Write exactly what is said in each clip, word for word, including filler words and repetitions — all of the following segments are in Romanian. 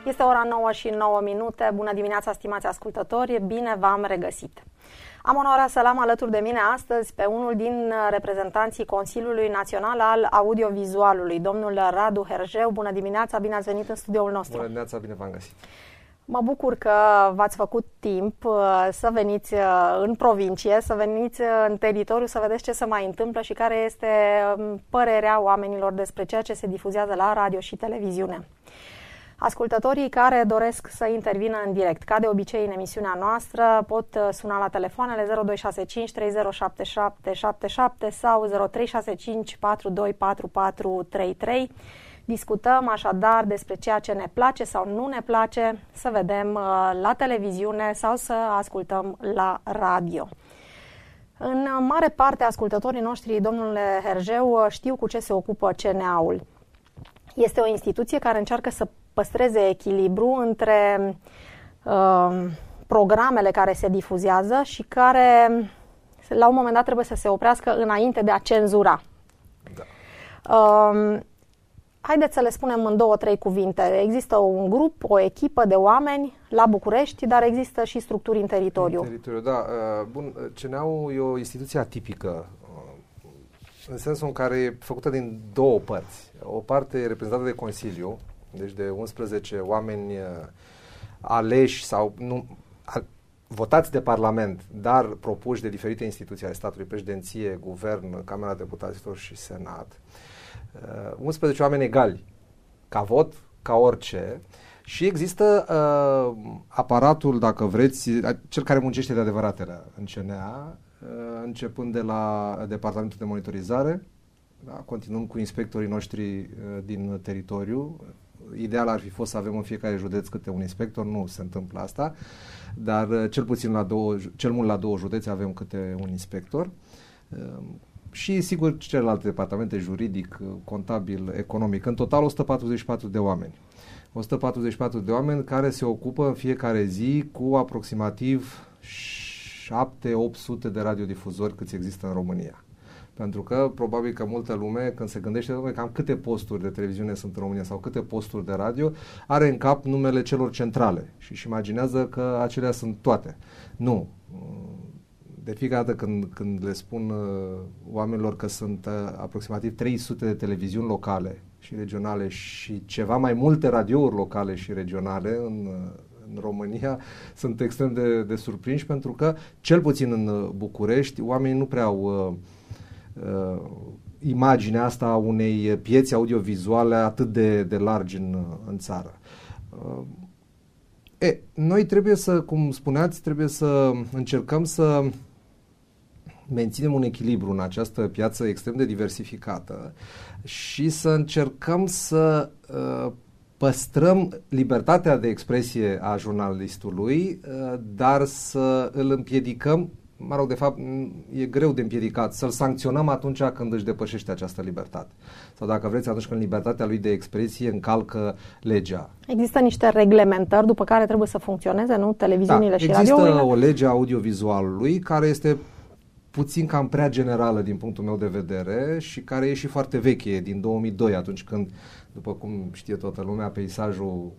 Este ora nouă și nouă minute. Bună dimineața, stimați ascultători, bine v-am regăsit. Am onoarea să l-am alături de mine astăzi pe unul din reprezentanții Consiliului Național al Audiovizualului, domnul Radu Herjeu. Bună dimineața, bine ați venit în studioul nostru. Bună dimineața, bine v-am găsit. Mă bucur că v-ați făcut timp să veniți în provincie, să veniți în teritoriu, să vedeți ce se mai întâmplă și care este părerea oamenilor despre ceea ce se difuzează la radio și televiziune. Ascultătorii care doresc să intervină în direct, ca de obicei în emisiunea noastră, pot suna la telefoanele zero doi șase cinci trei zero șapte șapte șapte șapte sau zero trei șase cinci patru doi patru patru trei trei. Discutăm așadar despre ceea ce ne place sau nu ne place să vedem la televiziune sau să ascultăm la radio. În mare parte, ascultătorii noștri, domnule Herjeu, știu cu ce se ocupă C N A-ul. Este o instituție care încearcă să păstreze echilibru între uh, programele care se difuzează și care la un moment dat trebuie să se oprească înainte de a cenzura. Da. Uh, haideți să le spunem în două, trei cuvinte. Există un grup, o echipă de oameni la București, dar există și structuri în teritoriu. În teritoriu, da. Uh, bun, C N A-ul e o instituție atipică, în sensul în care e făcută din două părți. O parte e reprezentată de Consiliu, deci de unsprezece oameni aleși sau nu, a, votați de Parlament, dar propuși de diferite instituții ale statului, președinție, guvern, Camera Deputaților și Senat. Uh, unsprezece oameni egali, ca vot, ca orice. Și există uh, aparatul, dacă vreți, cel care muncește de adevăratele în C N A, începând de la Departamentul de Monitorizare, da, continuând cu inspectorii noștri uh, din teritoriu. Ideal ar fi fost să avem în fiecare județ câte un inspector, nu se întâmplă asta, dar uh, cel puțin la două, cel mult la două județe avem câte un inspector. Uh, și sigur celelalte departamente, juridic, contabil, economic, în total o sută patruzeci și patru de oameni. o sută patruzeci și patru de oameni care se ocupă în fiecare zi cu aproximativ șapte opt sute de radiodifuzori câți există în România. Pentru că probabil că multă lume, când se gândește lume, cam câte posturi de televiziune sunt în România sau câte posturi de radio, are în cap numele celor centrale și își imaginează că acelea sunt toate. Nu. De fiecare dată când, când le spun uh, oamenilor că sunt uh, aproximativ trei sute de televiziuni locale și regionale și ceva mai multe radiouri locale și regionale în uh, în România, sunt extrem de, de surprinși pentru că, cel puțin în București, oamenii nu prea au uh, uh, imaginea asta a unei piețe audiovizuale atât de, de largi în, în țară. Uh, e, noi trebuie să, cum spuneați, trebuie să încercăm să menținem un echilibru în această piață extrem de diversificată și să încercăm să uh, păstrăm libertatea de expresie a jurnalistului, dar să îl împiedicăm, mă rog, de fapt, e greu de împiedicat, să-l sancționăm atunci când își depășește această libertate. Sau dacă vreți, atunci când libertatea lui de expresie încalcă legea. Există niște reglementări după care trebuie să funcționeze, nu? Televiziunile da, și radiourile? Există o lege a audiovizualului care este puțin cam prea generală din punctul meu de vedere și care e și foarte veche, din două mii doi, atunci când, după cum știe toată lumea, peisajul,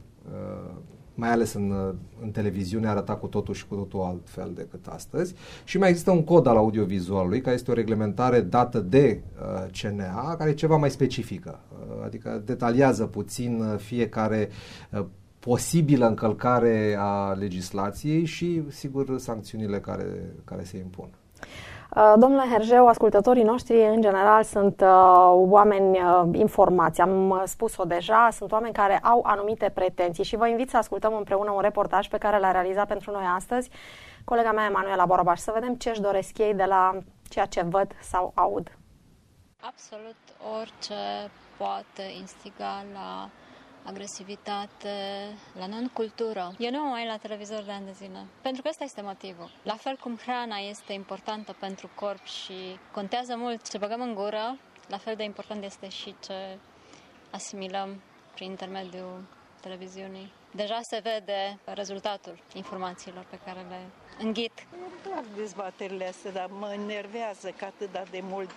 mai ales în, în televiziune, arăta cu totul și cu totul altfel decât astăzi. Și mai există un cod al audiovizualului, care este o reglementare dată de uh, C N A, care e ceva mai specifică, uh, adică detaliază puțin uh, fiecare uh, posibilă încălcare a legislației și, sigur, sancțiunile care, care se impun. Domnule Herjeu, ascultătorii noștri în general sunt uh, oameni uh, informați, am uh, spus-o deja, sunt oameni care au anumite pretenții și vă invit să ascultăm împreună un reportaj pe care l-a realizat pentru noi astăzi colega mea Emanuela Borobaș, să vedem ce își doresc ei de la ceea ce văd sau aud. Absolut orice poate instiga la agresivitate, la non-cultură. Eu nu mă mai la televizor de ani de zile, pentru că ăsta este motivul. La fel cum hrana este importantă pentru corp și contează mult ce băgăm în gură, la fel de important este și ce asimilăm prin intermediul televiziunii. Deja se vede rezultatul informațiilor pe care le înghit. Doar dezbaterile astea, dar mă enervează că atât de mult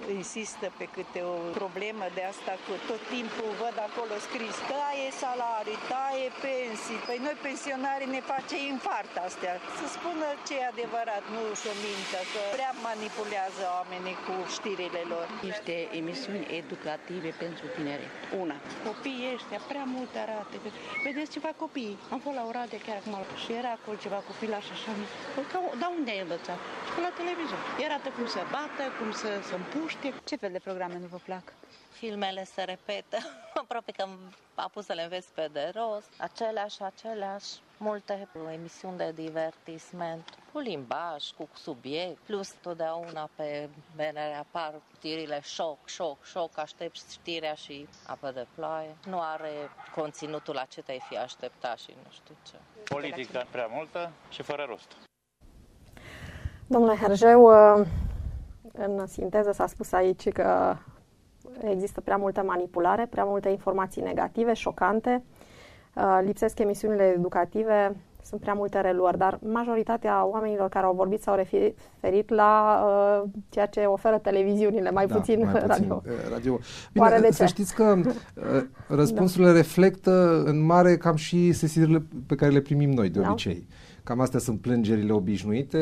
insistă pe câte o problemă de asta, cu tot timpul văd acolo scris taie salarii, taie pensii. Păi noi pensionarii ne face infart astea. Să spună ce e adevărat, nu să mintă, că prea manipulează oamenii cu știrile lor. Niște emisiuni educative pentru tineret. Una, copiii ăștia prea mult arată. Vedeți ceva copii? Am fost la Oradea chiar acum și era acolo ceva copilaș așa. Dar unde ai învățat? Și la televizor. Arată cum să bată, cum să se împuște. Ce fel de programe nu vă plac? Filmele se repetă, aproape că am pus să le înveți pe de rost, aceleași, aceleași, multe emisiuni de divertisment, cu limbaj, cu subiect, plus totdeauna pe B N R apar știrile șoc, șoc, șoc, aștepți știrea și apă de ploaie. Nu are conținutul la ce te-ai fi așteptat și nu știu ce. Politica prea multă și fără rost. Domnule Herjeu, în sinteză s-a spus aici că există prea multă manipulare, prea multe informații negative, șocante, lipsesc emisiunile educative, sunt prea multe reluări, dar majoritatea oamenilor care au vorbit s-au referit la uh, ceea ce oferă televiziunile, mai da, puțin mai radio. Puțin, radio. Bine, Oare de să ce? știți că uh, răspunsurile da. reflectă în mare cam și sesirile pe care le primim noi de da. obicei. Cam astea sunt plângerile obișnuite.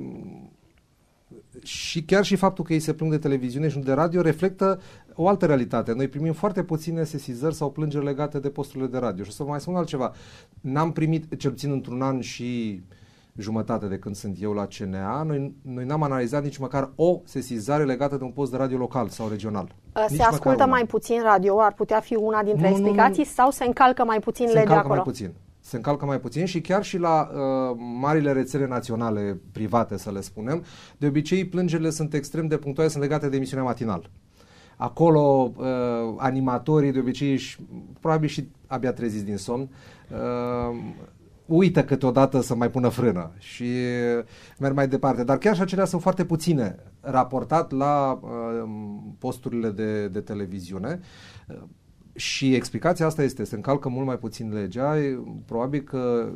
Și chiar și faptul că ei se plâng de televiziune și nu de radio reflectă o altă realitate. Noi primim foarte puține sesizări sau plângeri legate de posturile de radio. Și o să vă mai spun altceva. N-am primit, cel puțin într-un an și jumătate de când sunt eu la C N A, noi, noi n-am analizat nici măcar o sesizare legată de un post de radio local sau regional. Se nici ascultă mai puțin radio, ar putea fi una dintre nu, explicații, nu, nu. Sau se încalcă mai puțin se legea acolo? Mai puțin. Se încalcă mai puțin și chiar și la uh, marile rețele naționale private, să le spunem, de obicei plângerile sunt extrem de punctuale, sunt legate de emisiunea matinal. Acolo uh, animatorii de obicei își, probabil și abia treziți din somn, uh, uită câteodată să mai pună frână și uh, merg mai departe. Dar chiar și acelea sunt foarte puține raportat la uh, posturile de, de televiziune. Uh, Și explicația asta este, se încalcă mult mai puțin legea, probabil că,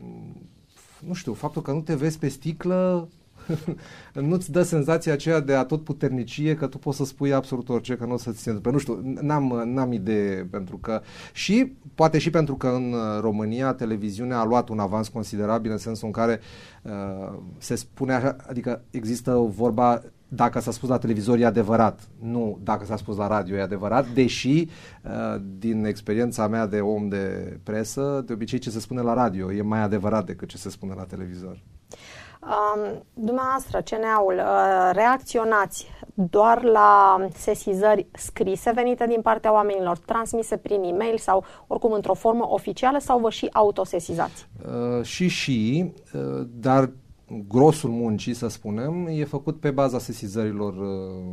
nu știu, faptul că nu te vezi pe sticlă nu-ți dă senzația aceea de atotputernicie că tu poți să spui absolut orice, că nu o să-ți se întâmple. Nu știu, n-am, n-am idee, pentru că și, poate și pentru că în România televiziunea a luat un avans considerabil în sensul în care uh, se spune așa, adică există vorba dacă s-a spus la televizor e adevărat, nu dacă s-a spus la radio e adevărat, deși uh, din experiența mea de om de presă, de obicei ce se spune la radio e mai adevărat decât ce se spune la televizor. Um, dumneavoastră, C N A-ul, uh, reacționați doar la sesizări scrise venite din partea oamenilor, transmise prin e-mail sau oricum într-o formă oficială, sau vă și autosesizați? Uh, și și, uh, dar grosul muncii, să spunem, e făcut pe baza sesizărilor uh,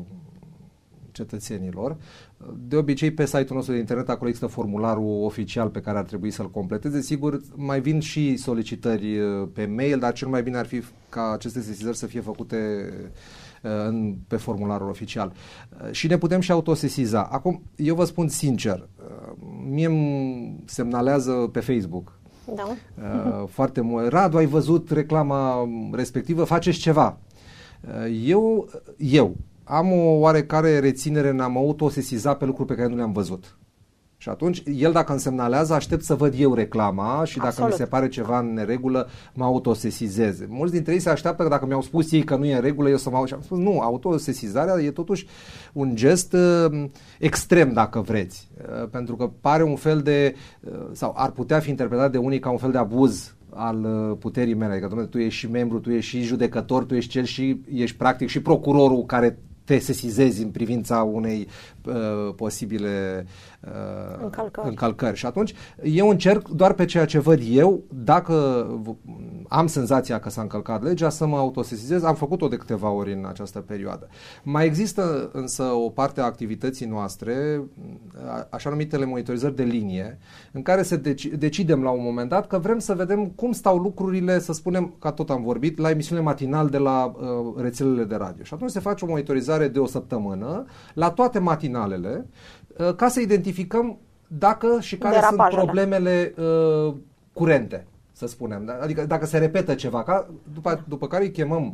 cetățenilor. De obicei, pe site-ul nostru de internet, acolo există formularul oficial pe care ar trebui să-l completeze. Sigur, mai vin și solicitări uh, pe mail, dar cel mai bine ar fi ca aceste sesizări să fie făcute uh, în, pe formularul oficial. Uh, și ne putem și autosesiza. Acum, eu vă spun sincer, uh, mie îmi semnalează pe Facebook Da. Uh, foarte mult. Radu, ai văzut reclama respectivă? Faceți ceva. Uh, eu, eu am o oarecare reținere în a mă autosesiza pe lucruri pe care nu le-am văzut. Și atunci, el dacă îmi semnalează, aștept să văd eu reclama și dacă Absolut. mi se pare ceva în neregulă, mă autosesizez. Mulți dintre ei se așteaptă că dacă mi-au spus ei că nu e în regulă, eu să mă... Și am spus, nu, autosesizarea e totuși un gest uh, extrem, dacă vreți. Uh, pentru că pare un fel de... Uh, sau ar putea fi interpretat de unii ca un fel de abuz al uh, puterii mele. Adică, dom'le, tu ești și membru, tu ești și judecător, tu ești cel și ești practic și procurorul care te sesizezi în privința unei uh, posibile uh, încălcări. încălcări. Și atunci eu încerc doar pe ceea ce văd eu, dacă am senzația că s-a încălcat legea, să mă autosesizez. Am făcut-o de câteva ori în această perioadă. Mai există însă o parte a activității noastre, așa numitele monitorizări de linie, în care se deci- decidem la un moment dat că vrem să vedem cum stau lucrurile, să spunem, ca tot am vorbit, la emisiunile matinal de la uh, rețelele de radio. Și atunci se face o monitorizare de o săptămână la toate matinalele uh, ca să identificăm dacă și care Derapajele. sunt problemele uh, curente, să spunem. Adică dacă se repetă ceva, ca, după, după care îi chemăm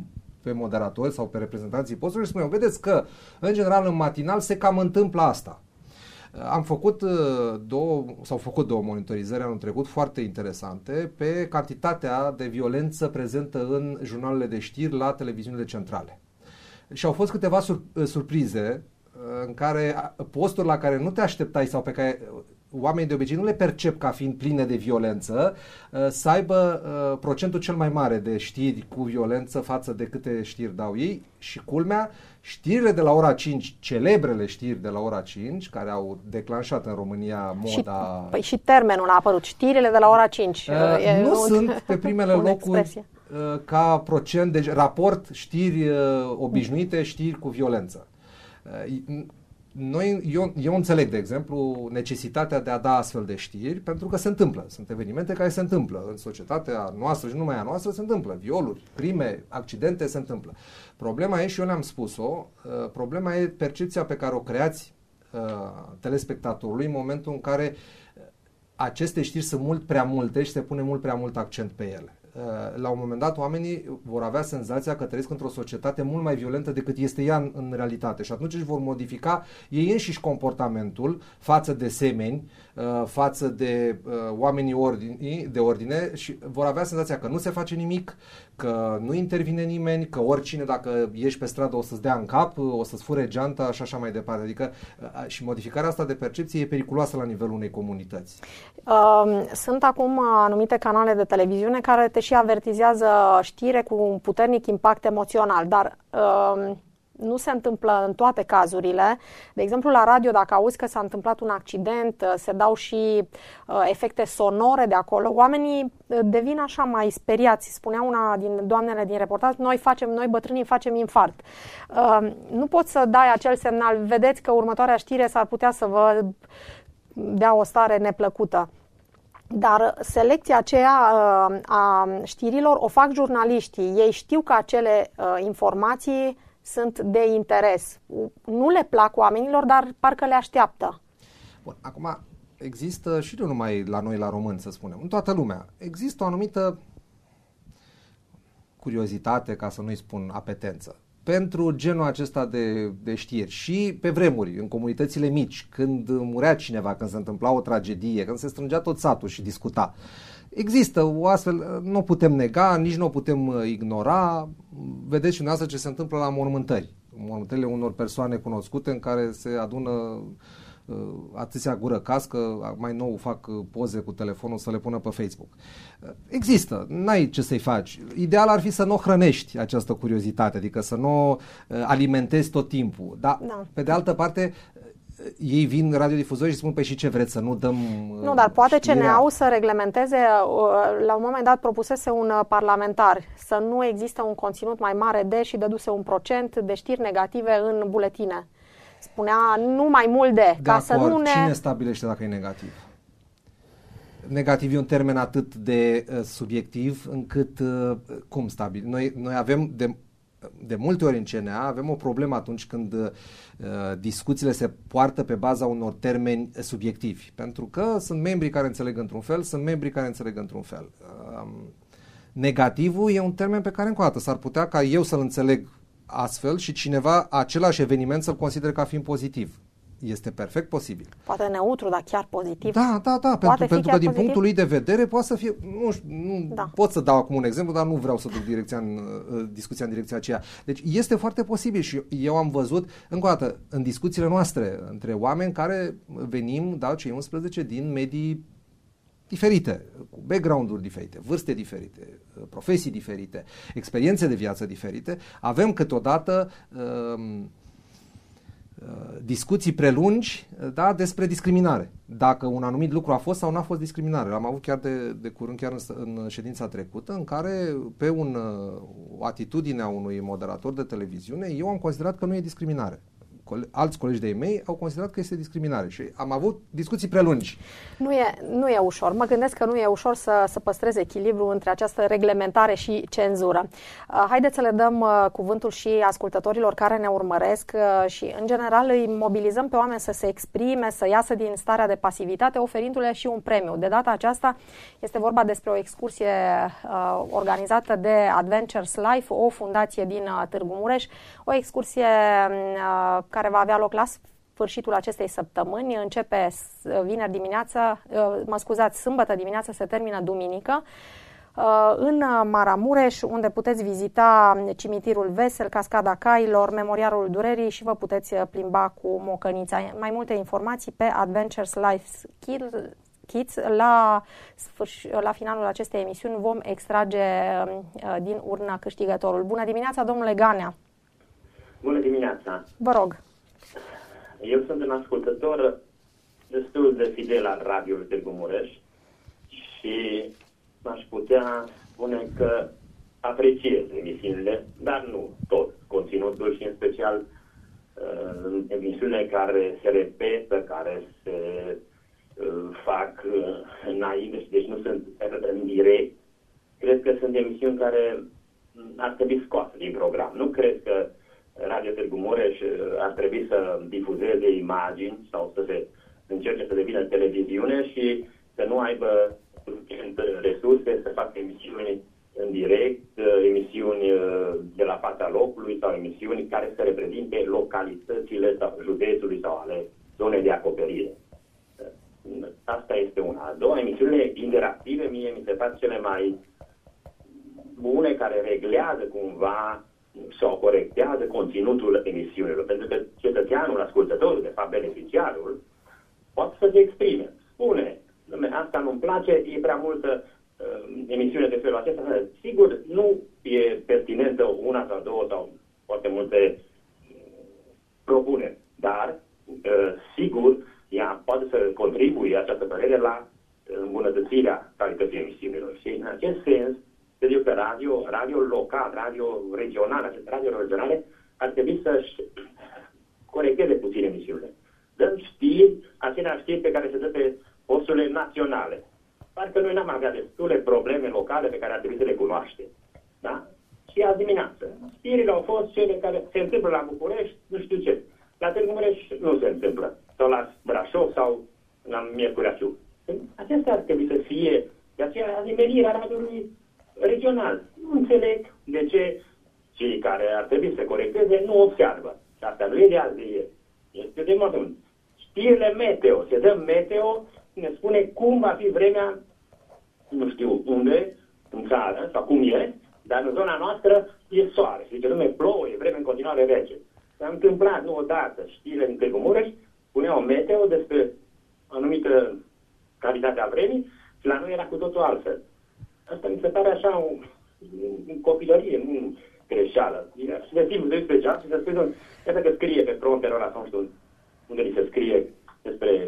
pe moderatori sau pe reprezentanții postului și spuneau, vedeți că, în general, în matinal se cam întâmplă asta. Am făcut două, s-au făcut două monitorizări anul trecut foarte interesante pe cantitatea de violență prezentă în jurnalele de știri la televiziunile centrale. Și au fost câteva sur, surprize în care posturi la care nu te așteptai sau pe care oamenii de obicei nu le percep ca fiind pline de violență, să aibă procentul cel mai mare de știri cu violență față de câte știri dau ei. Și culmea, știrile de la ora cinci, celebrele știri de la ora cinci, care au declanșat în România moda... Și, păi și termenul a apărut, știrile de la ora cinci. Uh, e nu un, sunt pe primele locuri uh, ca procent, deci raport știri uh, obișnuite, știri cu violență. Uh, Noi, eu, eu înțeleg, de exemplu, necesitatea de a da astfel de știri, pentru că se întâmplă. Sunt evenimente care se întâmplă în societatea noastră și nu numai a noastră, se întâmplă. Violuri, crime, accidente se întâmplă. Problema e, și eu le-am spus-o, uh, problema e percepția pe care o creați uh, telespectatorului în momentul în care aceste știri sunt mult prea multe și se pune mult prea mult accent pe ele. La un moment dat oamenii vor avea senzația că trăiesc într-o societate mult mai violentă decât este ea în, în realitate și atunci își vor modifica ei înșiși comportamentul față de semeni, față de oamenii ordini, de ordine și vor avea senzația că nu se face nimic, că nu intervine nimeni, că oricine dacă ieși pe stradă o să-ți dea în cap, o să-ți fure geanta și așa mai departe. Adică și modificarea asta de percepție e periculoasă la nivelul unei comunități. Sunt acum anumite canale de televiziune care te și avertizează știre cu un puternic impact emoțional, dar uh, nu se întâmplă în toate cazurile. De exemplu, la radio, dacă auzi că s-a întâmplat un accident, se dau și uh, efecte sonore de acolo, oamenii devin așa mai speriați. Spunea una din doamnele din reportaj, noi facem, noi bătrânii facem infarct. Uh, nu poți să dai acel semnal, vedeți că următoarea știre s-ar putea să vă dea o stare neplăcută. Dar selecția aceea uh, a știrilor o fac jurnaliștii. Ei știu că acele uh, informații sunt de interes. Nu le plac oamenilor, dar parcă le așteaptă. Bun, acum există și nu numai la noi la români, să spunem, în toată lumea. Există o anumită curiozitate, ca să nu-i spun apetență, pentru genul acesta de, de știri. Și pe vremuri, în comunitățile mici, când murea cineva, când se întâmpla o tragedie, când se strângea tot satul și discuta. Există o astfel, nu putem nega, nici nu o putem ignora. Vedeți și dumneavoastră ce se întâmplă la mormântări. Mormântările unor persoane cunoscute în care se adună uh, atâția gură cască, mai nou fac poze cu telefonul să le pună pe Facebook. Uh, există, n-ai ce să-i faci. Ideal ar fi să nu hrănești această curiozitate, adică să nu uh, alimentezi tot timpul. Dar, da. Pe de altă parte, ei vin radiodifuzorii și spun, păi și ce vreți, să nu dăm Nu, dar poate știrea? C N A-ul să reglementeze, la un moment dat propusese un parlamentar să nu există un conținut mai mare de și dăduse un procent de știri negative în buletine. Spunea nu mai mult de, de ca acord. Să nu ne... Cine stabilește dacă e negativ? Negativ e un termen atât de uh, subiectiv încât, uh, cum stabil? Noi, noi avem de De multe ori în C N A avem o problemă atunci când uh, discuțiile se poartă pe baza unor termeni subiectivi. Pentru că sunt membri care înțeleg într-un fel, sunt membri care înțeleg într-un fel. Uh, negativul e un termen pe care, încă o dată, s-ar putea ca eu să-l înțeleg astfel și cineva același eveniment să-l considere ca fiind pozitiv. Este perfect posibil. Poate neutru, dar chiar pozitiv. Da, da, da, pentru, pentru că din pozitiv? Punctul lui de vedere poate să fie, nu știu, nu da. pot să dau acum un exemplu, dar nu vreau să duc direcția în, uh, discuția în direcția aceea. Deci este foarte posibil și eu am văzut, încă o dată, în discuțiile noastre între oameni care venim, da, cei unsprezece, din medii diferite, cu background-uri diferite, vârste diferite, profesii diferite, experiențe de viață diferite, avem câteodată uh, discuții prelungi, da, despre discriminare. Dacă un anumit lucru a fost sau nu a fost discriminare. L-am avut chiar de, de curând, chiar în, în ședința trecută, în care pe un, o atitudine a unui moderator de televiziune, eu am considerat că nu e discriminare. cole- alți colegi de-ai mei au considerat că este discriminare și am avut discuții prelungi. Nu e, nu e ușor. Mă gândesc că nu e ușor să, să păstrezi echilibru între această reglementare și cenzură. Uh, haideți să le dăm uh, cuvântul și ascultătorilor care ne urmăresc uh, și, în general, îi mobilizăm pe oameni să se exprime, să iasă din starea de pasivitate, oferindu-le și un premiu. De data aceasta este vorba despre o excursie uh, organizată de Adventures Life, o fundație din uh, Târgu Mureș, o excursie uh, care va avea loc la sfârșitul acestei săptămâni. Începe vineri dimineață, uh, mă scuzați, sâmbătă dimineață, se termină duminică, uh, în Maramureș, unde puteți vizita cimitirul Vesel, Cascada Cailor, Memorialul Durerii și vă puteți plimba cu mocănița. Mai multe informații pe Adventures Life Kids. La, sfârș- la finalul acestei emisiuni vom extrage uh, din urnă câștigătorul. Bună dimineața, domnule Ganea! Bună dimineața! Vă rog! Eu sunt un ascultător destul de fidel al radioului Târgu Mureș și aș putea spune că apreciez emisiunile, dar nu tot conținutul și în special uh, emisiunile care se repetă, care se fac înainte, deci nu sunt în direct. Cred că sunt emisiuni care ar trebui scoase din program. Nu cred că Radio Târgu Mureș ar trebui să difuzeze imagini sau să se încerce să devină televiziune și să nu aibă resurse să facă emisiuni în direct, emisiuni de la fața locului sau emisiuni care să reprezinte localitățile sau județului sau ale zonei de acoperire. Asta este una. A doua, emisiunile interactive, mie mi se par cele mai bune, care reglează cumva sau corectează conținutul emisiunilor. Pentru că cetățeanul, ascultătorul, de fapt beneficiarul, poate să se exprime. Spune, asta nu-mi place, e prea multă uh, emisiune de felul acesta. Sigur, nu e pertinentă una sau două sau foarte multe propuneri, dar uh, sigur, ea poate să contribuie, această părere, la îmbunătățirea calității emisiunilor. Și în acest sens, cred eu că radio, radio local, radio regional, aceste radio regionale ar trebui să-și corecteze puțin emisiunile. Dăm știri, aceleași știri pe care se dă pe posturile naționale. Parcă noi n-am avea destule probleme locale pe care ar trebui să le cunoaștem. Da? Și azi dimineață. Știrile au fost cele care se întâmplă la București, nu știu ce. La Târgu Mureș nu se întâmplă. Sau la Brașov sau la Miercurea Ciuc. Acestea ar trebui să fie de aceea adimenirea radioului regional. Nu înțeleg de ce cei care ar trebui să corecteze nu observă. Și asta nu e de azi de ieri. Este de mult. Știrile meteo. Se dă meteo, ne spune cum va fi vremea, nu știu unde, în țară, sau cum e, dar în zona noastră e soare. Și zice, lume, plouă, e vreme în continuare rece. S-a întâmplat, nu odată, știrile din Târgu Mureș puneau meteo despre anumită calitate a vremii și la noi era cu totul altfel. Asta mi se pare așa o, o copilărie, nu greșeală. Și de timp doisprezece ani și să spui, iată că scrie pe fronterul ăla, sau nu știu unde li se scrie despre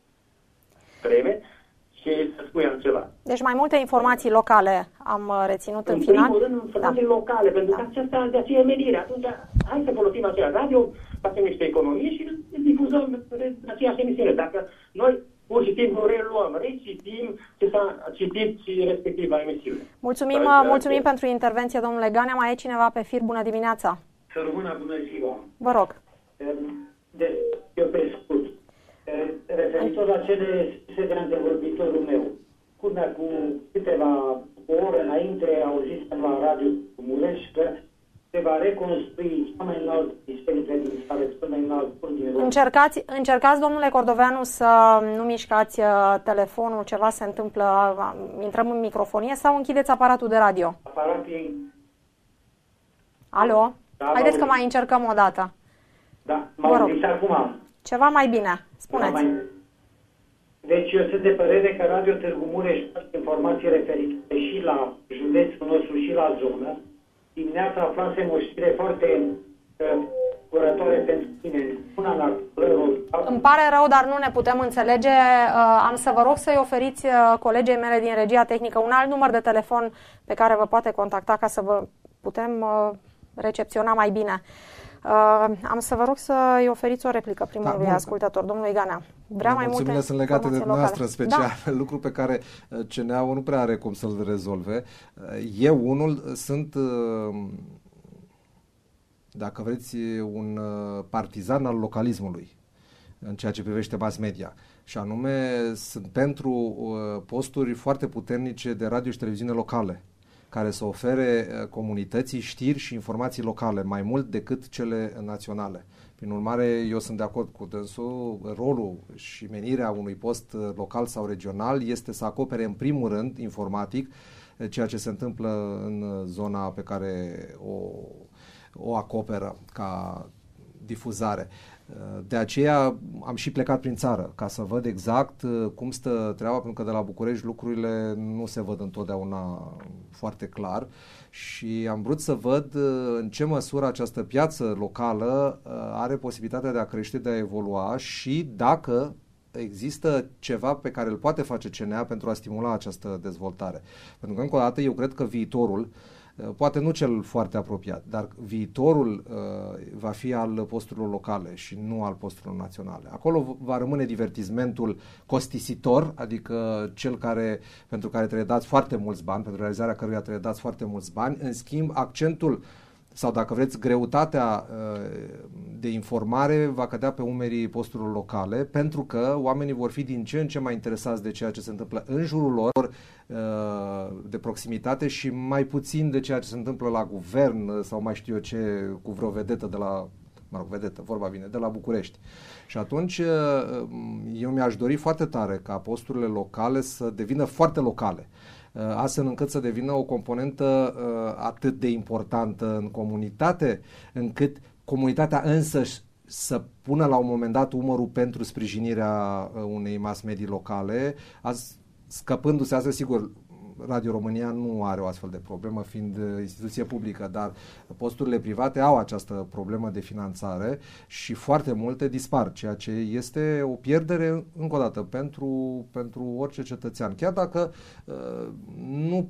vreme și să spui altceva. Deci mai multe informații locale am reținut în, în final. În primul rând, informații da. locale, pentru că da. aceasta de aceea e menire. Atunci, hai să folosim acea radio, facem niște economii și difuzăm aceeași emisiune. Dacă noi pur și simplu reluăm, recitim ce s-a citit și respectiva emisiune. Mulțumim, mulțumim pentru intervenție, domnule Ganea. Mai e cineva pe fir? Bună dimineața! Să rămână, bună ziua! Vă rog! De, eu pe scurt. Referitor la cele spuse de antevorbitorul meu, culmea cu câteva ore înainte auzisem la Radio Mureș că se va reconstrui cea mai înalt biserică din țară, cel mai înalt punct din România. Încercați, încercați, domnule Cordoveanu, să nu mișcați telefonul, ceva se întâmplă, intrăm în microfonie sau închideți aparatul de radio? Aparatul e... Alo? Da, haideți că mai încercăm o dată. Da, m-au auzit acum. Ceva mai bine, spuneți. Da, mai... Deci eu sunt de părere că Radio Târgu Mureș face informații referitoare și la județul nostru și la zonă. Dimineața aflasem o știre foarte uh, curătoare pentru tine. Una la Îmi pare rău, dar nu ne putem înțelege. Uh, am să vă rog să-i oferiți uh, colegei mele din regia tehnică un alt număr de telefon pe care vă poate contacta ca să vă putem uh, recepționa mai bine. am să vă rog să-i oferiți o replică primului da, ascultător, domnului Ganea. Vrea mai multe mulțumile sunt legate de noastră în special, da. lucru pe care C N A-ul nu prea are cum să-l rezolve. Eu, unul, sunt, dacă vreți, un partizan al localismului în ceea ce privește mass media. Și anume, sunt pentru posturi foarte puternice de radio și televiziune locale, care să ofere comunității știri și informații locale, mai mult decât cele naționale. Prin urmare, eu sunt de acord cu dânsul, rolul și menirea unui post local sau regional este să acopere în primul rând, informatic, ceea ce se întâmplă în zona pe care o, o acoperă ca difuzare. De aceea am și plecat prin țară, ca să văd exact cum stă treaba, pentru că de la București lucrurile nu se văd întotdeauna foarte clar și am vrut să văd în ce măsură această piață locală are posibilitatea de a crește, de a evolua și dacă există ceva pe care îl poate face C N A pentru a stimula această dezvoltare. Pentru că, încă o dată, eu cred că viitorul, poate nu cel foarte apropiat, dar viitorul uh, va fi al posturilor locale și nu al posturilor naționale. Acolo va rămâne divertismentul costisitor, adică cel care, pentru care trebuie dați foarte mulți bani, pentru realizarea căruia trebuie dați foarte mulți bani. În schimb, accentul sau, dacă vreți, greutatea de informare va cădea pe umerii posturilor locale, pentru că oamenii vor fi din ce în ce mai interesați de ceea ce se întâmplă în jurul lor, de proximitate, și mai puțin de ceea ce se întâmplă la guvern sau mai știu eu ce, cu vreo vedetă de la, mă rog, vedetă, vorba vine, de la București. Și atunci eu mi-aș dori foarte tare ca posturile locale să devină foarte locale, astfel încât să devină o componentă uh, atât de importantă în comunitate, încât comunitatea însăși să pună la un moment dat umărul pentru sprijinirea uh, unei mass media locale, azi, scăpându-se astfel, sigur, Radio România nu are o astfel de problemă, fiind instituție publică, dar posturile private au această problemă de finanțare și foarte multe dispar, ceea ce este o pierdere, încă o dată, pentru, pentru orice cetățean. Chiar dacă uh, nu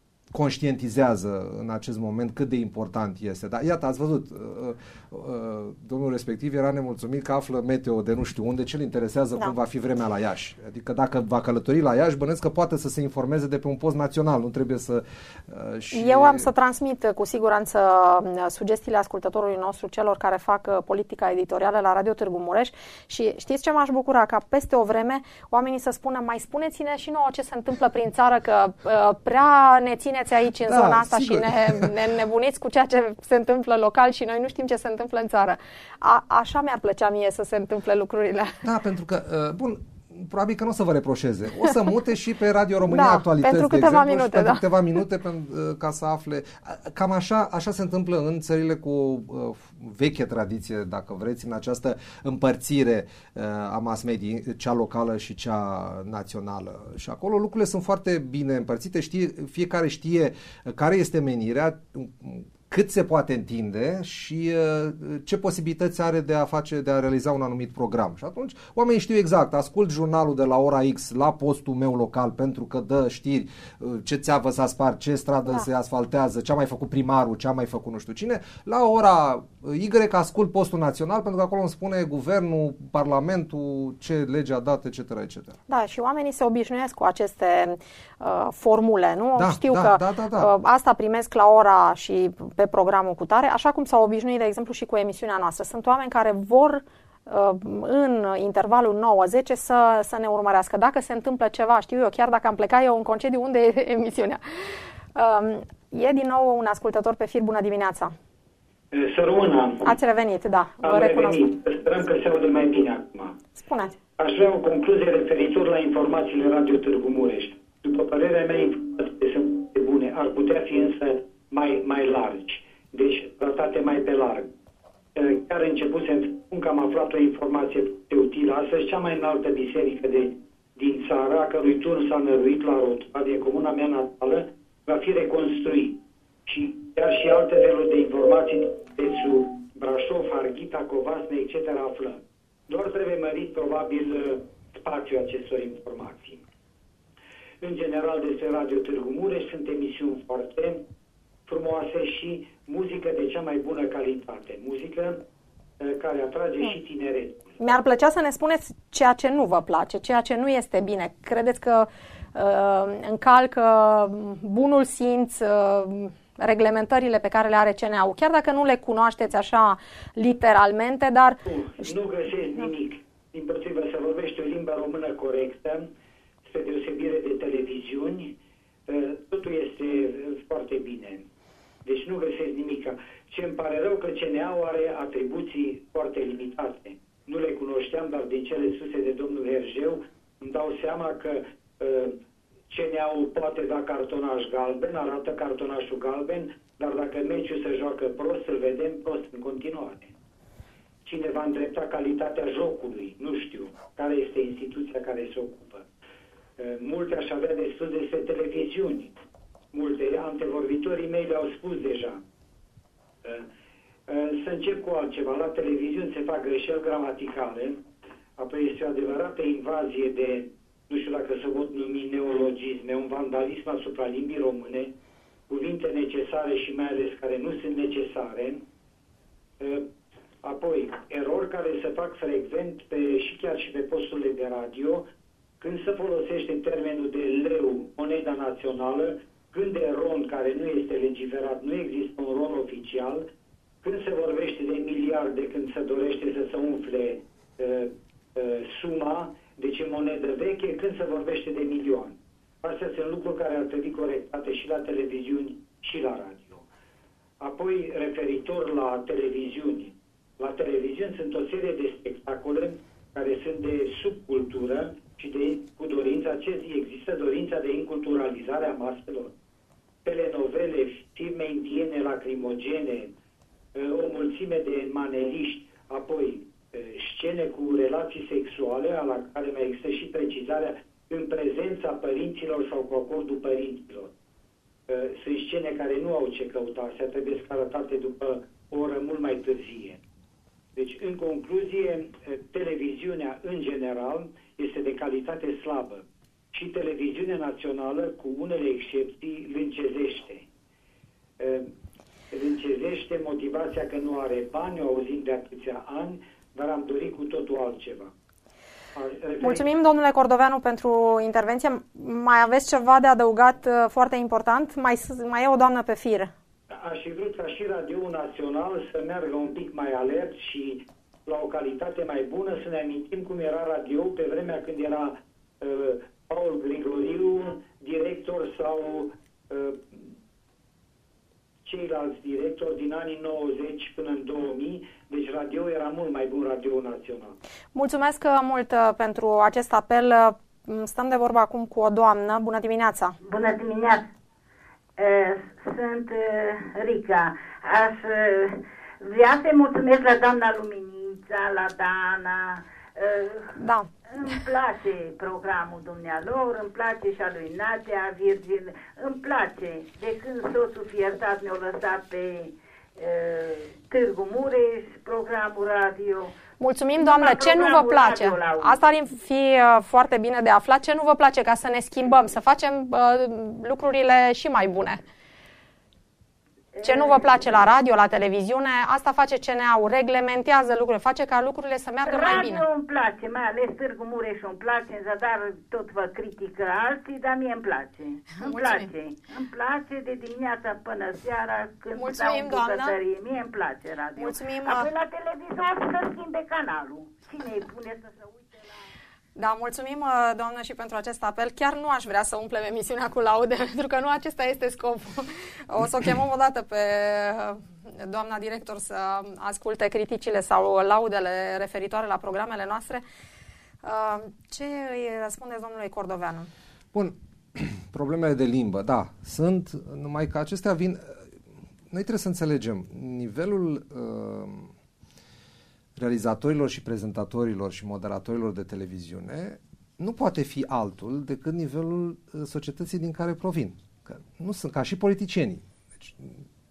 conștientizează în acest moment cât de important este. Dar iată, ați văzut, uh, uh, domnul respectiv era nemulțumit că află meteo de nu știu unde, ce-l interesează da. cum va fi vremea la Iași. Adică dacă va călători la Iași, bănuiesc că poate să se informeze de pe un post național, nu trebuie să... Uh, și... Eu am să transmit cu siguranță sugestiile ascultătorului nostru celor care fac politica editorială la Radio Târgu Mureș și știți ce m-aș bucura? Ca peste o vreme oamenii să spună, mai spuneți-ne și nouă ce se întâmplă prin țară, că uh, prea ne ține aici în da, zona asta sigur. Și ne, ne nebuniți cu ceea ce se întâmplă local și noi nu știm ce se întâmplă în țară. A, așa mi-ar plăcea mie să se întâmple lucrurile. Da, pentru că, uh, bun, probabil că nu o să vă reproșeze. O să mute și pe Radio România da, Actualități, pentru câteva de exemplu, minute, pentru da. câteva minute pentru, uh, ca să afle. Cam așa, așa se întâmplă în țările cu uh, veche tradiție, dacă vreți, în această împărțire uh, a mass media, cea locală și cea națională. Și acolo lucrurile sunt foarte bine împărțite, știe, fiecare știe care este menirea, cât se poate întinde și uh, ce posibilități are de a face, de a realiza un anumit program. Și atunci oamenii știu exact, ascult jurnalul de la ora X la postul meu local pentru că dă știri, uh, ce țeavă s-a spart, ce stradă da. se asfaltează, ce a mai făcut primarul, ce a mai făcut nu știu cine. La ora Y ascult postul național pentru că acolo îmi spune guvernul, parlamentul, ce lege a dat, et cetera, et cetera. Da, și oamenii se obișnuiesc cu aceste uh, formule, nu? Da, știu da, că da, da, da. Uh, asta primesc la ora și pe programul cu tare, așa cum s-au obișnuit, de exemplu, și cu emisiunea noastră. Sunt oameni care vor uh, în intervalul nouă zece să, să ne urmărească. Dacă se întâmplă ceva, știu eu, chiar dacă am plecat eu în concediu, unde e emisiunea? Uh, e din nou un ascultător pe fir. Bună dimineața! Să rămână. Ați revenit, da. Am revenit. Sperăm că se aude mai bine acum. Spuneți. Aș vrea o concluzie referitor la informațiile Radio Târgu Mureș. După părerea mea, informațiile sunt bune, ar putea fi însă mai, mai largi. Deci, tratate mai pe larg. Chiar începusem, spun că am aflat o informație utilă. Astăzi, cea mai înaltă biserică de, din țară, a cărui turn s-a năruit la Rotva, din comuna mea natală, va fi reconstruit. Și chiar și alte feluri de informații de sub Brașov, Harghita, Covasne, et cetera aflăm. Doar trebuie mărit, probabil, spațiul acestor informații. În general, despre Radio Târgu Mureș sunt emisiuni foarte frumoase și muzică de cea mai bună calitate. Muzică care atrage mm. și tineretul. Mi-ar plăcea să ne spuneți ceea ce nu vă place, ceea ce nu este bine. Credeți că uh, încalcă bunul simț, uh, reglementările pe care le are C N A-ul, chiar dacă nu le cunoașteți așa literalmente, dar... Nu, nu găsesc nimic. Din potrivă, se vorbește o limbă română corectă, spre deosebire de televiziuni, totul este foarte bine. Deci nu găsesc nimic. Ce îmi pare rău că C N A-ul are atribuții foarte limitate. Nu le cunoșteam, dar din cele spuse de domnul Hergeu îmi dau seama că uh, C N A-ul poate da cartonaș galben, arată cartonașul galben, dar dacă meciul se joacă prost, îl vedem prost în continuare. Cine va îndrepta calitatea jocului? Nu știu. Care este instituția care se ocupă? Uh, multe aș avea de spus despre televiziuni. Multe antevorbitorii mei le-au spus deja. Uh, Să încep cu altceva. La televiziuni se fac greșeli gramaticale, apoi este o adevărată invazie de, nu știu dacă se pot numi neologisme, un vandalism asupra limbii române, cuvinte necesare și mai ales care nu sunt necesare, apoi erori care se fac frecvent pe, și chiar și pe posturile de radio, când se folosește termenul de leu, moneda națională, când de ron care nu este legiferat, nu există un ron oficial, când se vorbește de miliarde, când se dorește să se umfle uh, uh, suma, deci în monedă veche, când se vorbește de milioane. Astea sunt lucruri care ar trebui corectate și la televiziuni și la radio. Apoi, referitor la televiziuni. La televiziuni sunt o serie de spectacole care sunt de subcultură și de, cu dorința, ce există dorința de inculturalizare a maselor. Telenovele, filme indiene lacrimogene, o mulțime de maneliști, apoi scene cu relații sexuale, la care mai există și precizarea în prezența părinților sau cu acordul părinților. Sunt scene care nu au ce căuta, astea trebuie arătate după o oră mult mai târzie. Deci, în concluzie, televiziunea în general este de calitate slabă și televiziunea națională, cu unele excepții, lâncezește. Lâncezește motivația că nu are bani, o auzim de atâția ani, dar am dorit cu totul altceva. Mulțumim, domnule Cordoveanu, pentru intervenție. Mai aveți ceva de adăugat foarte important? Mai, mai e o doamnă pe fir. Aș fi vrut ca și Radio Național să meargă un pic mai alert și la o calitate mai bună, să ne amintim cum era radio pe vremea când era uh, Paul Grigoriu, director, sau uh, ceilalți directori din anii nouăzeci până în două mii, deci radio era mult mai bun, Radio Național. Mulțumesc mult pentru acest apel. Stăm de vorbă acum cu o doamnă. Bună dimineața! Bună dimineața! Sunt Rica. Aș vrea să-i mulțumesc la doamna Luminița, la Dana. Da. Îmi place programul dumnealor, îmi place și a lui Nadia Virgil, îmi place. De când soțul Fiertat ne-a lăsat pe uh, Târgu Mureș, programul radio. Mulțumim, doamnă. Ce nu vă place? Asta ar fi uh, foarte bine de aflat. Ce nu vă place, ca să ne schimbăm, să facem uh, lucrurile și mai bune? Ce nu vă place la radio, la televiziune, asta face C N A-ul, reglementează lucrurile, face ca lucrurile să meargă radio mai bine. Radio îmi place, mai ales Târgu Mureș îmi place, în Zadar tot vă critică alții, dar mie îmi place. Îmi place. Îmi place de dimineața până seara, când Mulțumim, stau în bucătărie. Mie îmi place radio. Mulțumim. Apoi la televizor să schimbe canalul. Cine îi pune să se uite la... Da, mulțumim, doamnă, și pentru acest apel. Chiar nu aș vrea să umplem emisiunea cu laude, pentru că nu acesta este scopul. O să o chemăm o dată pe doamna director să asculte criticile sau laudele referitoare la programele noastre. Ce îi răspundeți domnului Cordoveanu? Bun, problemele de limbă, da, sunt, numai că acestea vin... Noi trebuie să înțelegem nivelul... Uh, realizatorilor și prezentatorilor și moderatorilor de televiziune nu poate fi altul decât nivelul societății din care provin. Că nu sunt ca și politicienii. Deci,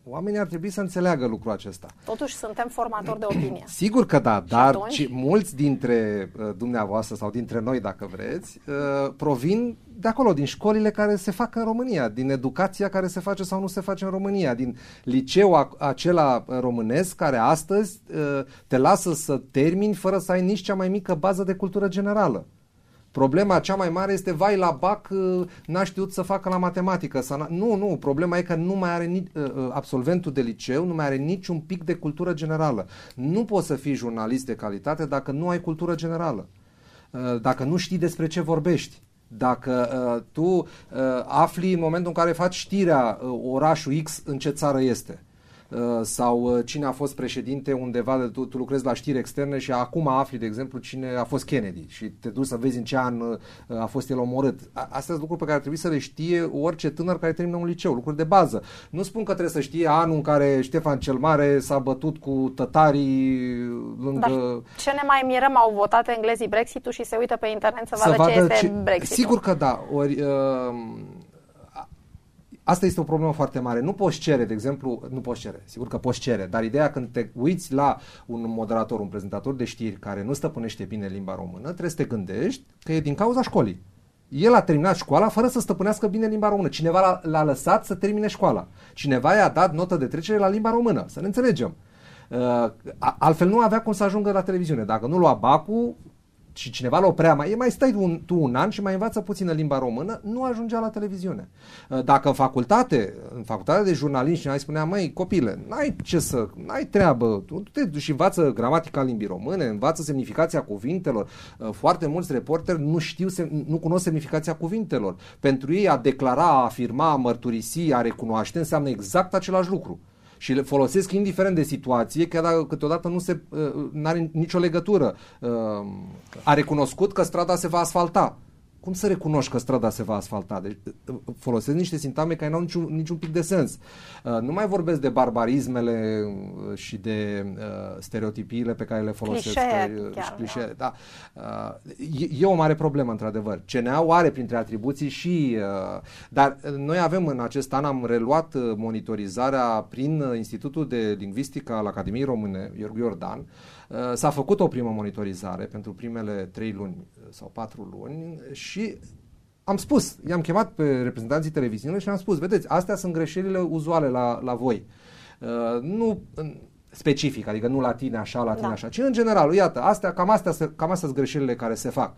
Oamenii ar trebui să înțeleagă lucrul acesta. Totuși suntem formatori de opinie. Sigur că da, și dar atunci... ci, mulți dintre uh, dumneavoastră sau dintre noi, dacă vreți, uh, provin de acolo, din școlile care se fac în România, din educația care se face sau nu se face în România, din liceul acela românesc care astăzi uh, te lasă să termini fără să ai nici cea mai mică bază de cultură generală. Problema cea mai mare este, vai, la bac n-a știut să facă la matematică. Să nu, nu, problema e că nu mai are nici, absolventul de liceu, nu mai are niciun pic de cultură generală. Nu poți să fii jurnalist de calitate dacă nu ai cultură generală. Dacă nu știi despre ce vorbești. Dacă uh, tu uh, afli în momentul în care faci știrea uh, orașul X în ce țară este. Sau cine a fost președinte undeva, tu, tu lucrezi la știri externe și acum afli, de exemplu, cine a fost Kennedy și te duci să vezi în ce an a fost el omorât. Astea sunt lucruri pe care ar trebui să le știe orice tânăr care termină un liceu, lucruri de bază. Nu spun că trebuie să știe anul în care Ștefan cel Mare s-a bătut cu tătarii lângă... Dar ce ne mai mirăm, au votat englezii Brexit-ul și se uită pe internet să, să vadă ce este ce... Brexit-ul. Sigur că da. Ori... Uh... Asta este o problemă foarte mare. Nu poți cere, de exemplu, nu poți cere, sigur că poți cere, dar ideea când te uiți la un moderator, un prezentator de știri care nu stăpânește bine limba română, trebuie să te gândești că e din cauza școlii. El a terminat școala fără să stăpânească bine limba română. Cineva l-a, l-a lăsat să termine școala. Cineva i-a dat notă de trecere la limba română, să ne înțelegem. Uh, altfel nu avea cum să ajungă la televiziune. Dacă nu lua bacul și cineva îl oprea, mai, mai stai un, tu un an și mai învață puțină limba română, nu ajungea la televiziune. Dacă în facultate, în facultatea de jurnalism, cineva îi spunea, măi, copile, n-ai ce să, n-ai treabă, tu te duci și învață gramatica limbii române, învață semnificația cuvintelor. Foarte mulți reporteri nu știu, nu cunosc semnificația cuvintelor. Pentru ei a declara, a afirma, a mărturisi, a recunoaște înseamnă exact același lucru. Și le folosesc indiferent de situație, chiar dacă câteodată nu se, uh, are nicio legătură. Uh, a recunoscut că strada se va asfalta. Cum să recunoști că strada se va asfalta? Deci folosesc niște sintagme care nu au niciun, niciun pic de sens. Uh, nu mai vorbesc de barbarismele și de uh, stereotipiile pe care le folosesc. Clișee, chiar, clișee, da. Uh, e, e o mare problemă, într-adevăr. C N A-ul are printre atribuții și... Uh, dar noi avem în acest an, am reluat monitorizarea prin Institutul de Lingvistică al Academiei Române, Iorgu Iordan. S-a făcut o primă monitorizare pentru primele trei luni sau patru luni și am spus, i-am chemat pe reprezentanții televiziunii și am spus, vedeți, astea sunt greșelile uzuale la, la voi. Uh, nu specific, adică nu la tine așa, la tine da. așa, ci în general, iată, astea, cam astea, cam astea sunt greșelile care se fac.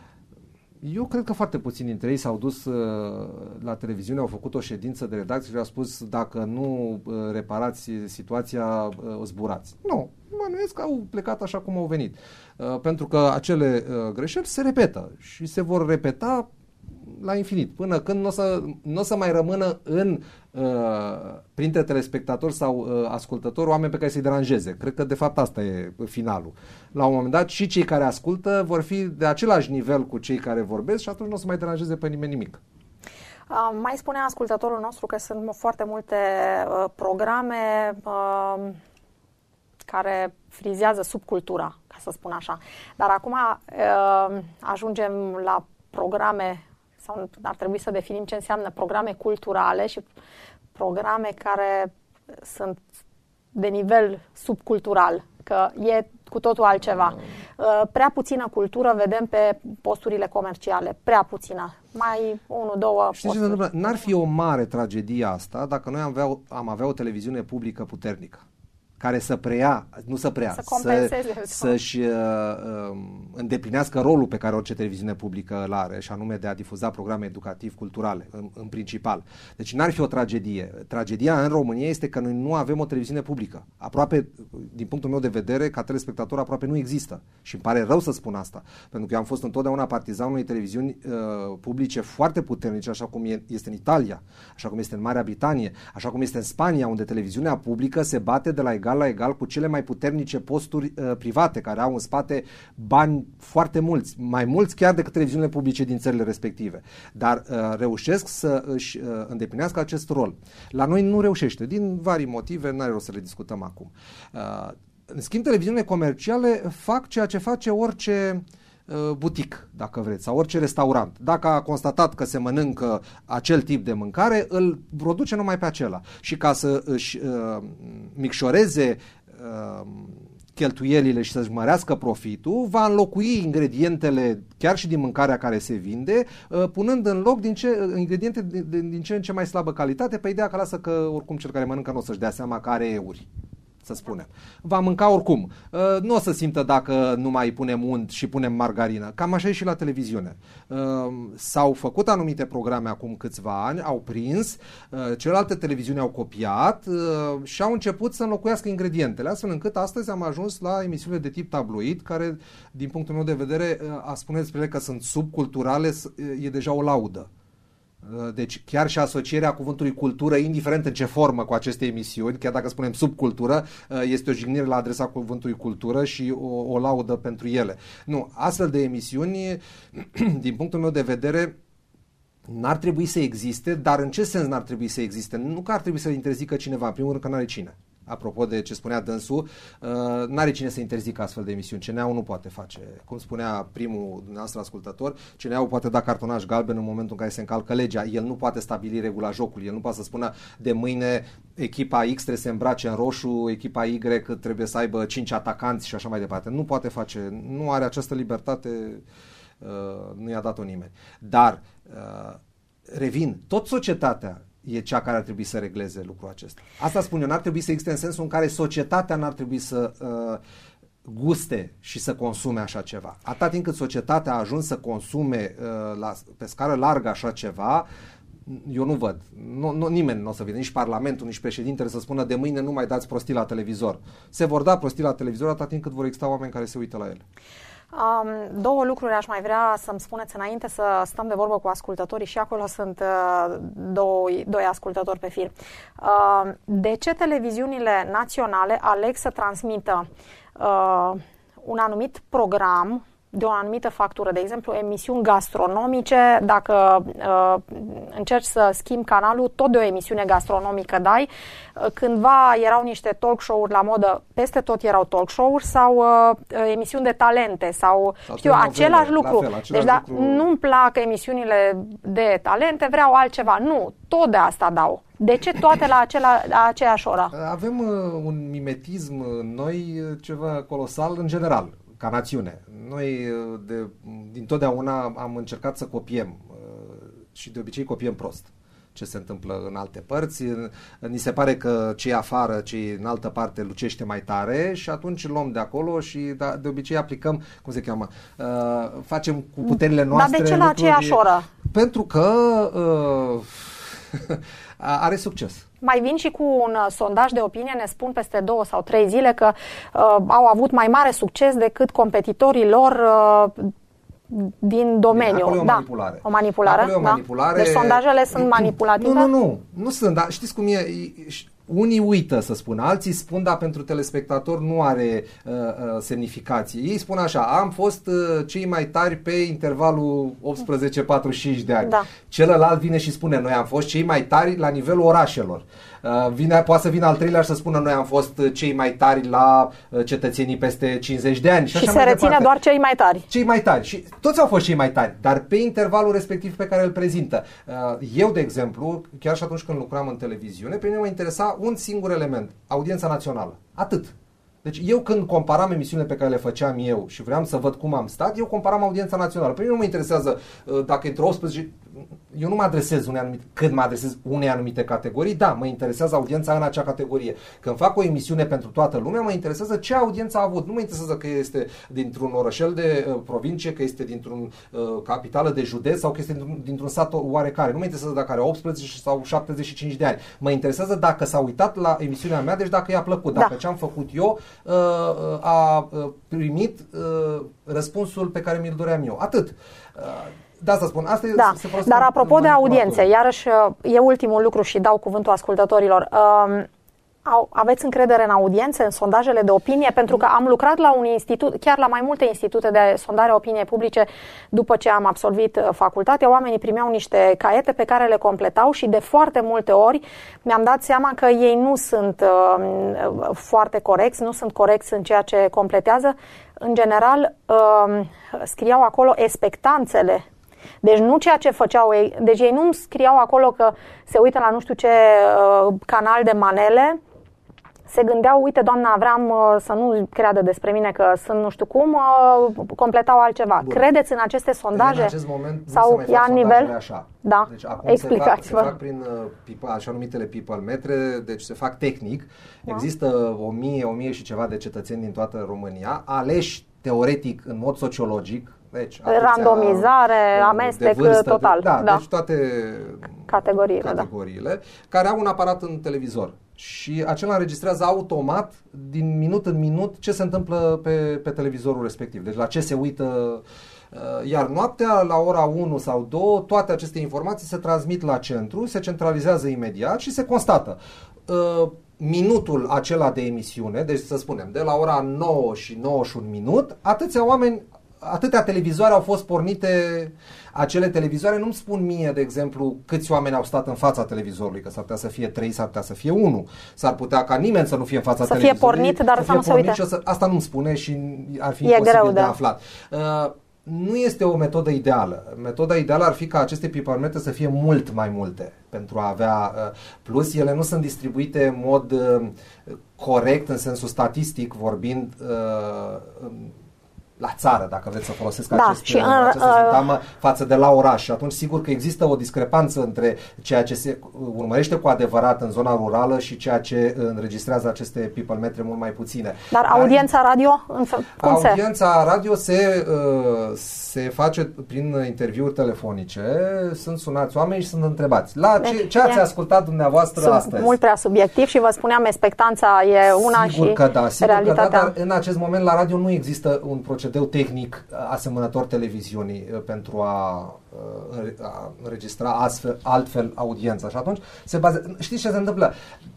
Eu cred că foarte puțini dintre ei s-au dus uh, la televiziune, au făcut o ședință de redacție și au spus dacă nu uh, reparați situația, uh, zburați. Nu, mănuiesc că au plecat așa cum au venit. Uh, pentru că acele uh, greșeli se repetă și se vor repeta la infinit, până când nu o să, n-o să mai rămână în, uh, printre telespectatori sau uh, ascultători oameni pe care să-i deranjeze. Cred că de fapt asta e finalul. La un moment dat și cei care ascultă vor fi de același nivel cu cei care vorbesc și atunci nu o să mai deranjeze pe nimeni nimic. Uh, mai spunea ascultătorul nostru că sunt foarte multe uh, programe uh, care frizează subcultura, ca să spun așa. Dar acum uh, ajungem la programe, sau ar trebui să definim ce înseamnă programe culturale și programe care sunt de nivel subcultural, că e cu totul altceva. Prea puțină cultură vedem pe posturile comerciale, prea puțină. Mai unu, două Știi posturi. Ce se întâmplă? N-ar fi o mare tragedie asta dacă noi am avea, am avea o televiziune publică puternică, care să preia, nu să preia, să compenseze, să, să-și uh, îndeplinească rolul pe care orice televiziune publică îl are, și anume de a difuza programe educativ-culturale, în, în principal. Deci n-ar fi o tragedie. Tragedia în România este că noi nu avem o televiziune publică. Aproape, din punctul meu de vedere, ca telespectator, aproape nu există. Și îmi pare rău să spun asta, pentru că eu am fost întotdeauna partizan unei televiziuni uh, publice foarte puternice, așa cum e, este în Italia, așa cum este în Marea Britanie, așa cum este în Spania, unde televiziunea publică se bate de la egal la egal cu cele mai puternice posturi uh, private, care au în spate bani foarte mulți, mai mulți chiar decât televiziunile publice din țările respective. Dar uh, reușesc să își uh, îndeplinească acest rol. La noi nu reușește, din vari motive, n-are rost să le discutăm acum. Uh, în schimb, televiziunile comerciale fac ceea ce face orice uh, butic, dacă vreți, sau orice restaurant. Dacă a constatat că se mănâncă acel tip de mâncare, îl produce numai pe acela. Și ca să își uh, micșoreze uh, cheltuielile și să-și mărească profitul, va înlocui ingredientele chiar și din mâncarea care se vinde, punând în loc din ce, ingrediente din, din ce în ce mai slabă calitate, pe ideea că lasă că oricum cel care mănâncă nu o să-și dea seama că are euri, să spunem. Va mânca oricum. Nu o să simtă dacă nu mai punem unt și punem margarină. Cam așa e și la televiziune. S-au făcut anumite programe acum câțiva ani, au prins, celelalte televiziuni au copiat și au început să înlocuiască ingredientele, astfel încât astăzi am ajuns la emisiunile de tip tabloid, care, din punctul meu de vedere, a spune despre ele că sunt subculturale, e deja o laudă. Deci chiar și asocierea cuvântului cultură, indiferent în ce formă, cu aceste emisiuni, chiar dacă spunem subcultură, este o jignire la adresa cuvântului cultură și o, o laudă pentru ele. Nu, astfel de emisiuni, din punctul meu de vedere, n-ar trebui să existe, dar în ce sens n-ar trebui să existe? Nu că ar trebui să interzică cineva, în primul rând că n-are cine. Apropo de ce spunea dânsul, uh, n-are cine să interzică astfel de emisiuni. C N A-ul nu poate face. Cum spunea primul dumneavoastră ascultător, C N A-ul poate da cartonaș galben în momentul în care se încalcă legea. El nu poate stabili regula jocului. El nu poate să spună de mâine echipa X trebuie să se îmbrace în roșu, echipa Y trebuie să aibă cinci atacanți și așa mai departe. Nu poate face, nu are această libertate, uh, nu i-a dat-o nimeni. Dar, uh, revin, tot societatea e cea care ar trebui să regleze lucrul acesta. Asta spun eu, n-ar trebui să existe în sensul în care societatea n-ar trebui să uh, guste și să consume așa ceva. Atât timp cât societatea a ajuns să consume uh, la, pe scară largă așa ceva, eu nu văd. Nu, nu, nimeni nu o să vină, nici Parlamentul, nici președintele să spună de mâine nu mai dați prostii la televizor. Se vor da prostii la televizor atât timp cât vor exista oameni care se uită la ele. Um, două lucruri aș mai vrea să-mi spuneți înainte să stăm de vorbă cu ascultătorii și acolo sunt uh, doi, doi ascultători pe fir. Uh, de ce televiziunile naționale aleg să transmită uh, un anumit program de o anumită factură, de exemplu emisiuni gastronomice, dacă uh, încerci să schimbi canalul, tot de o emisiune gastronomică dai. Cândva erau niște talk show-uri la modă, peste tot erau talk show-uri sau uh, emisiuni de talente sau, sau știu, același lucru. Fel, același deci lucru... Da, nu-mi plac emisiunile de talente, vreau altceva. Nu, tot de asta dau. De ce toate la, acela, la aceeași oră? Avem uh, un mimetism noi ceva colosal în general, ca națiune. Noi de, dintotdeauna am încercat să copiem și de obicei copiem prost ce se întâmplă în alte părți. Ni se pare că cei afară, cei în altă parte lucește mai tare și atunci luăm de acolo și da, de obicei aplicăm, cum se cheamă, uh, facem cu puterile noastre. Dar de ce la aceeași oră? Pentru că uh, are succes. Mai vin și cu un uh, sondaj de opinie, ne spun peste două sau trei zile că uh, au avut mai mare succes decât competitorii lor uh, din domeniu. Acolo e o da. manipulare. O manipulare? Acolo e o da? manipulare. Deci sondajele sunt manipulative? Nu, nu, nu. Nu sunt, dar știți cum e... Unii uită să spună, alții spun, dar pentru telespectator nu are uh, uh, semnificație. Ei spun așa, am fost uh, cei mai tari pe intervalul optsprezece patruzeci și cinci de ani. Da. Celălalt vine și spune, noi am fost cei mai tari la nivelul orașelor. Uh, vine, poate să vină al treilea și să spună, noi am fost cei mai tari la uh, cetățenii peste cincizeci de ani. Și, și așa se reține departe. Doar cei mai tari. Cei mai tari. Și toți au fost cei mai tari, dar pe intervalul respectiv pe care îl prezintă. Uh, eu, de exemplu, chiar și atunci când lucram în televiziune, pe mine mă interesa un singur element, audiența națională. Atât. Deci eu când comparam emisiunile pe care le făceam eu și vreau să văd cum am stat, eu comparam audiența națională. Pe mine nu mă interesează uh, dacă între optsprezece... Eu nu mă adresez unei anumite, când mă adresez unei anumite categorii, da, mă interesează audiența în acea categorie. Când fac o emisiune pentru toată lumea, mă interesează ce audiență a avut. Nu mă interesează că este dintr-un orășel de uh, provincie, că este dintr-un uh, capitală de județ sau că este dintr-un, dintr-un sat oarecare. Nu mă interesează dacă are optsprezece sau șaptezeci și cinci de ani. Mă interesează dacă s-a uitat la emisiunea mea, deci dacă i-a plăcut, dacă da. ce am făcut eu uh, a primit uh, răspunsul pe care mi-l doream eu. Atât. Uh, Da, să spun. Asta da. se Dar apropo de audiențe, iarăși e ultimul lucru și dau cuvântul ascultătorilor. Au, aveți încredere în audiențe, în sondajele de opinie? Pentru că am lucrat la un institut, chiar la mai multe institute de sondare a opiniei publice după ce am absolvit facultatea. Oamenii primeau niște caiete pe care le completau și de foarte multe ori mi-am dat seama că ei nu sunt uh, foarte corecți, nu sunt corecți în ceea ce completează. În general, uh, scriau acolo expectanțele. Deci nu ceea ce făceau ei, deci ei nu scriau acolo că se uită la nu știu ce uh, canal de manele, se gândeau, uite, doamna, vreau să nu creadă despre mine că sunt nu știu cum, completau altceva. Bun. Credeți în aceste sondaje? În acest moment sau nu se mai fac nivel așa. Da, deci acum explicați-vă. Se fac, se fac prin uh, așa numitele people metre, deci se fac tehnic. Da. Există o mie, o mie și ceva de cetățeni din toată România, aleși teoretic în mod sociologic. Deci, randomizare, de, amestec de vârstă, total. De, da, da, deci toate categoriile, categoriile da. care au un aparat în televizor. Și acela înregistrează automat, din minut în minut, ce se întâmplă pe, pe televizorul respectiv. Deci la ce se uită. Iar noaptea, la ora unu sau două, toate aceste informații se transmit la centru, se centralizează imediat și se constată. Minutul acela de emisiune, deci să spunem, de la ora nouă și nouăzeci și unu minut, atâția oameni, atâtea televizoare au fost pornite. Acele televizoare nu-mi spun mie, de exemplu, câți oameni au stat în fața televizorului, că s-ar putea să fie trei, s-ar putea să fie unu, s-ar putea ca nimeni să nu fie în fața să televizorului. Să fie pornit, dar să, să nu se uite. Să, asta nu-mi spune și ar fi e imposibil greu, de da. aflat. Uh, nu este o metodă ideală. Metoda ideală ar fi ca aceste piparmete să fie mult mai multe pentru a avea, uh, plus ele nu sunt distribuite în mod uh, corect, în sensul statistic vorbind, uh, la țară, dacă vreți să folosesc da, acest, și în, această sintagmă, față de la oraș. Și atunci sigur că există o discrepanță între ceea ce se urmărește cu adevărat în zona rurală și ceea ce înregistrează aceste people metre mult mai puține. Dar audiența radio? Cum audiența se? radio se, se face prin interviuri telefonice, sunt sunați oameni și sunt întrebați. La ce, ce ați ascultat dumneavoastră sunt astăzi? Mult prea subiectiv și vă spuneam, expectanța e una sigur și că da, sigur realitatea. Că da, dar în acest moment la radio nu există un procedeu tehnic asemănător televiziunii pentru a, a înregistra astfel, altfel audiența. Și atunci se bazează. Știți ce se întâmplă?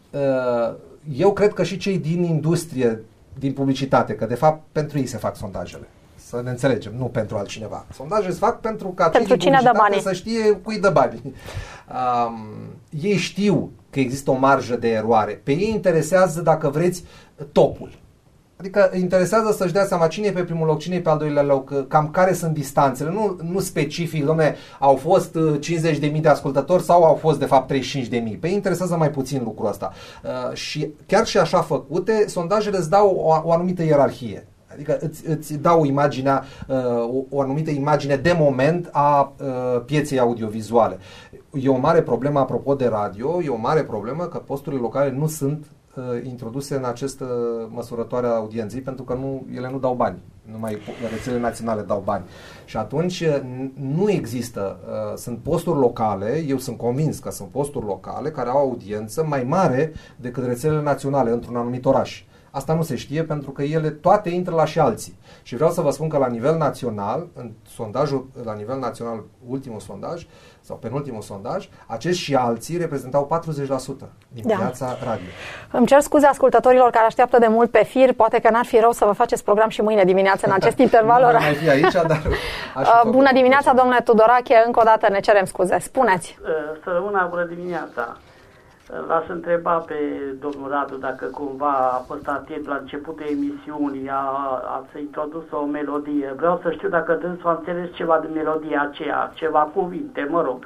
Eu cred că și cei din industrie, din publicitate, că de fapt pentru ei se fac sondajele. Să ne înțelegem, nu pentru altcineva. Sondajele se fac pentru ca pentru cei din cine dă banii. Să știe cui dă bani. Um, ei știu că există o marjă de eroare. Pe ei interesează, dacă vreți, topul. Adică interesează să-și dea seama cine e pe primul loc, cine e pe al doilea loc, cam care sunt distanțele, nu, nu specific, dom'le, au fost cincizeci de mii de ascultători sau au fost de fapt treizeci și cinci de mii. Pe ei interesează mai puțin lucrul ăsta. Uh, și chiar și așa făcute, sondajele îți dau o, o anumită ierarhie. Adică îți, îți dau imaginea, uh, o, o anumită imagine de moment a uh, pieței audiovizuale. E o mare problemă, apropo de radio, e o mare problemă că posturile locale nu sunt introduse în această măsurătoare a audienței, pentru că nu, ele nu dau bani. Numai rețelele naționale dau bani. Și atunci nu există, sunt posturi locale, eu sunt convins că sunt posturi locale care au audiență mai mare decât rețelele naționale într-un anumit oraș. Asta nu se știe pentru că ele toate intră la și alții. Și vreau să vă spun că la nivel național, în sondajul la nivel național, ultimul sondaj sau penultimul sondaj, acești și alții reprezentau patruzeci la sută din da. piața radio. Îmi cer scuze ascultătorilor care așteaptă de mult pe fir, poate că n-ar fi rău să vă faceți program și mâine dimineață în acest interval orar. Nu mai fi aici, dar bună dimineața, domnule Tudorache, încă o dată ne cerem scuze. Spuneți. Să rămână bună dimineața. L-aș întreba pe domnul Radu dacă cumva a fost atent la începutul emisiunii, a, a să introdus o melodie. Vreau să știu dacă dânsul a înțeles ceva din melodia aceea, ceva cuvinte, mă rog.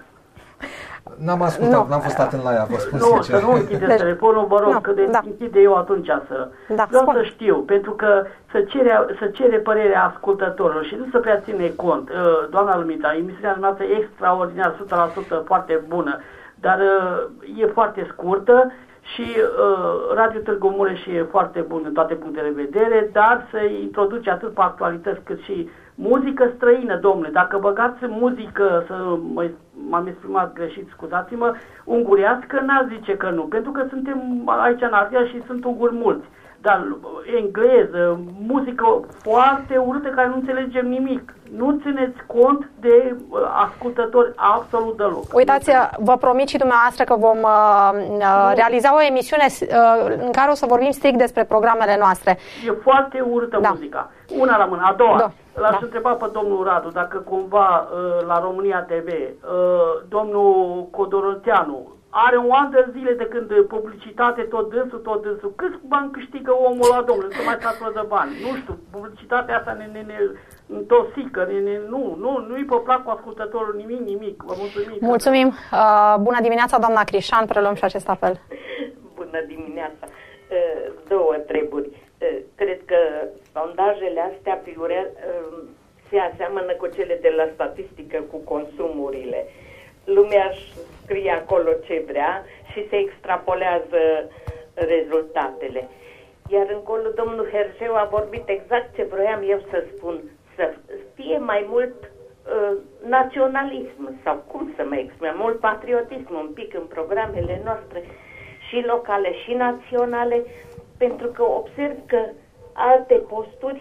N-am ascultat, nu. n-am fost atent la ea, vă spun Nu, sincer. să nu închideți deci, telefonul, vă rog, no, că de da. închide eu atunci să... Da, Vreau spun. să știu, pentru că să cere, să cere părerea ascultătorilor și nu să prea ține cont. Doamna Lumita, emisiunea noastră e extraordinar, o sută la sută foarte bună, dar uh, e foarte scurtă și uh, Radio Târgu Mureș e foarte bun în toate punctele de vedere, dar se introduce atât pe actualități cât și muzică străină, domnule. Dacă băgați muzică, să mă, m-am exprimat greșit, scuzați-mă, ungurească, n-ar zice că nu, pentru că suntem aici în Ardeal și sunt unguri mulți. dar engleză, muzică foarte urâtă care nu înțelegem nimic. Nu țineți cont de uh, ascultători absolut deloc. Uitați, vă promit și dumneavoastră că vom uh, realiza o emisiune uh, în care o să vorbim strict despre programele noastre. E foarte urâtă da. muzica. Una rămâne. A doua, da. l-aș da. întreba pe domnul Radu dacă cumva uh, la România T V, uh, domnul Codoroteanu are un an de zile de când publicitate, tot dânsul, tot dânsul. Câți bani câștigă omul ăla, domnule? Să mai stați de bani. Nu știu, publicitatea asta ne, ne, ne întosică, ne, ne, nu, nu, nu-i pe plac cu ascultătorul nimic, nimic. Vă mulțumim. Mulțumim. Uh, bună dimineața, doamna Crișan, preluăm și acest apel. Bună dimineața. Uh, două treburi. Uh, cred că sondajele astea piurea, uh, se aseamănă cu cele de la statistică cu consumurile. Lumea își scrie acolo ce vrea și se extrapolează rezultatele. Iar încolo domnul Herșeu a vorbit exact ce vroiam eu să spun, să fie mai mult uh, naționalism sau cum să mă exprim, mult patriotism un pic în programele noastre și locale și naționale, pentru că observ că alte posturi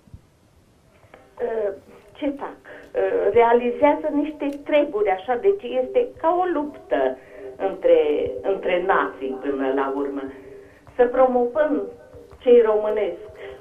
uh, ce fac? Realizează niște treburi așa, deci este ca o luptă între, între nații până la urmă. Să promovăm cei românesc.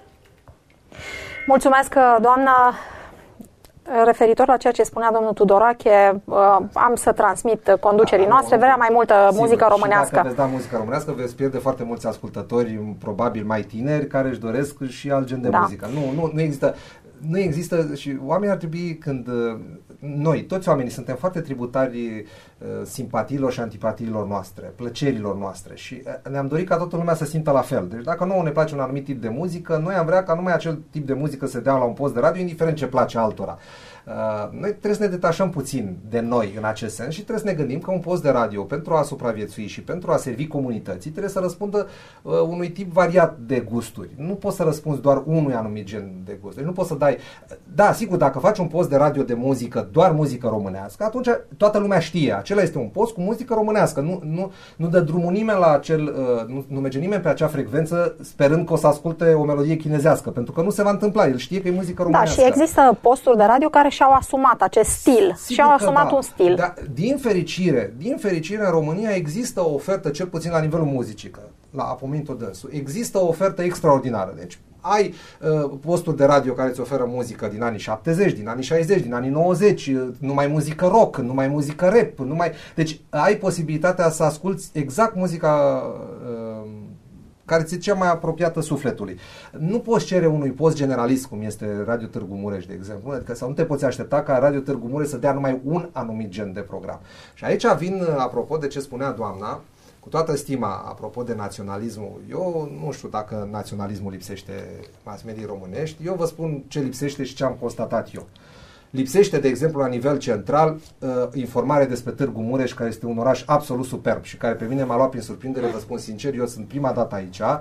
Mulțumesc, doamna. Referitor la ceea ce spunea domnul Tudorache, am să transmit conducerii noastre, vrea mai multă Sigur, muzică românească. Și dacă veți da muzică românească, veți pierde foarte mulți ascultători, probabil mai tineri, care își doresc și alt gen de da. muzică. Nu, nu, nu există... Nu există și oamenii ar trebui când noi, toți oamenii suntem foarte tributari simpatiilor și antipatiilor noastre, plăcerilor noastre și ne-am dorit ca toată lumea să simtă la fel. Deci dacă nouă ne place un anumit tip de muzică, noi am vrea ca numai acel tip de muzică să dea la un post de radio, indiferent ce place altora. Noi trebuie să ne detașăm puțin de noi în acest sens și trebuie să ne gândim că un post de radio pentru a supraviețui și pentru a servi comunității trebuie să răspundă unui tip variat de gusturi. Nu poți să răspunzi doar unui anumit gen de gust. Deci nu poți să dai... Da, sigur, dacă faci un post de radio de muzică, doar muzică românească, atunci toată lumea știe. Acela este un post cu muzică românească. Nu, nu, nu dă drumul nimeni la acel... Nu, nu merge nimeni pe acea frecvență sperând că o să asculte o melodie chinezească, pentru că nu se va întâmpla. El știe că e muzică românească. Da, și există posturi de radio care și-au asumat acest stil. Sigur și-au asumat da. un stil. Da, din fericire, din fericire în România există o ofertă, cel puțin la nivelul muzicii, că la Apomintul Dânsu, există o ofertă extraordinară. Deci ai uh, posturi de radio care îți oferă muzică din anii șaptezeci, din anii șaizeci, din anii nouăzeci, uh, numai muzică rock, numai muzică rap, numai... Deci ai posibilitatea să asculți exact muzica uh, care ți-e cea mai apropiată sufletului. Nu poți cere unui post generalist, cum este Radio Târgu Mureș, de exemplu, adică sau nu te poți aștepta ca Radio Târgu Mureș să dea numai un anumit gen de program. Și aici vin, apropo de ce spunea doamna, cu toată stima, apropo de naționalismul, eu nu știu dacă naționalismul lipsește mass media românești, eu vă spun ce lipsește și ce am constatat eu. Lipsește, de exemplu, la nivel central, uh, informare despre Târgu Mureș, care este un oraș absolut superb și care pe mine m-a luat prin surprindere, vă spun sincer, eu sunt prima dată aici. Uh,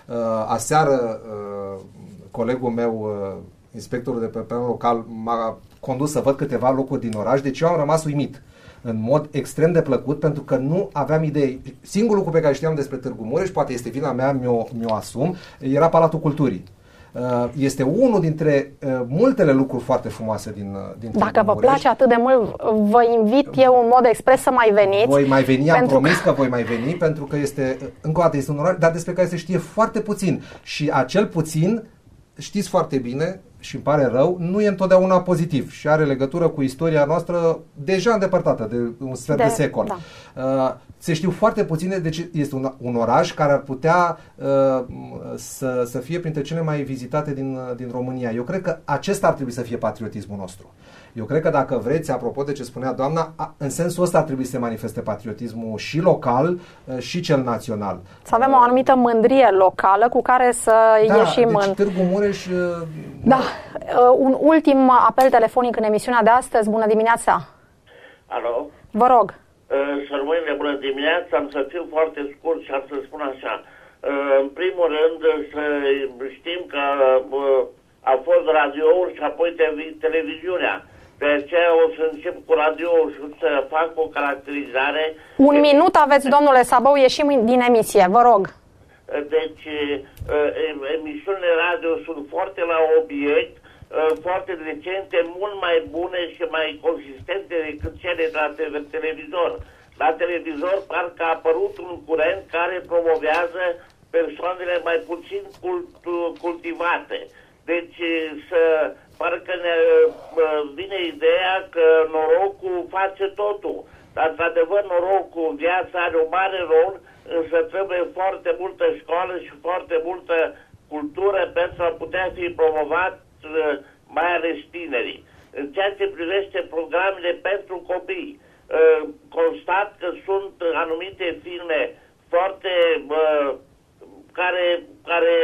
aseară, uh, colegul meu, uh, inspectorul de pe plan local, m-a condus să văd câteva locuri din oraș, deci eu am rămas uimit în mod extrem de plăcut, pentru că nu aveam idei. Singurul lucru pe care știam despre Târgu Mureș, poate este vina mea, mi-o, mi-o asum, era Palatul Culturii. Este unul dintre multele lucruri foarte frumoase din, din Dacă vă Mureș. place atât de mult, vă invit eu în mod expres să mai veniți. Voi mai veni, am promis că... că voi mai veni, pentru că este, încă o dată, este un oraș, dar despre care se știe foarte puțin. Și acel puțin, știți foarte bine, și îmi pare rău, nu e întotdeauna pozitiv și are legătură cu istoria noastră deja îndepărtată de un sfert de, de secol. Da. Uh, se știu foarte puține, deci este un, un oraș care ar putea uh, să, să fie printre cele mai vizitate din, din România. Eu cred că acesta ar trebui să fie patriotismul nostru. Eu cred că dacă vreți, apropo de ce spunea doamna, a, în sensul ăsta ar trebui să se manifeste patriotismul și local uh, și cel național. Să avem o anumită mândrie locală cu care să da, ieșim deci în... Târgu Mureș... Uh, da. Uh, un ultim apel telefonic în emisiunea de astăzi. Bună dimineața! Alo? Vă rog! Uh, Sărmâine, bună dimineața! Am să fiu foarte scurt și am să spun așa. Uh, în primul rând să știm că uh, a fost radioul și apoi televiziunea. De aceea o să încep cu radioul și să fac o caracterizare. Un minut aveți, domnule Sabău, ieșim din emisie, vă rog. Deci emisiunile radio sunt foarte la obiect, foarte decente, mult mai bune și mai consistente decât cele de la televizor. La televizor parcă a apărut un curent care promovează persoanele mai puțin cult, cultivate. Deci să, parcă ne vine ideea că norocul face totul. Dar, într-adevăr, norocul, viața are un mare rol, însă trebuie foarte multă școală și foarte multă cultură pentru a putea fi promovat, mai ales tinerii. În ceea ce privește programele pentru copii, constat că sunt anumite filme foarte care, care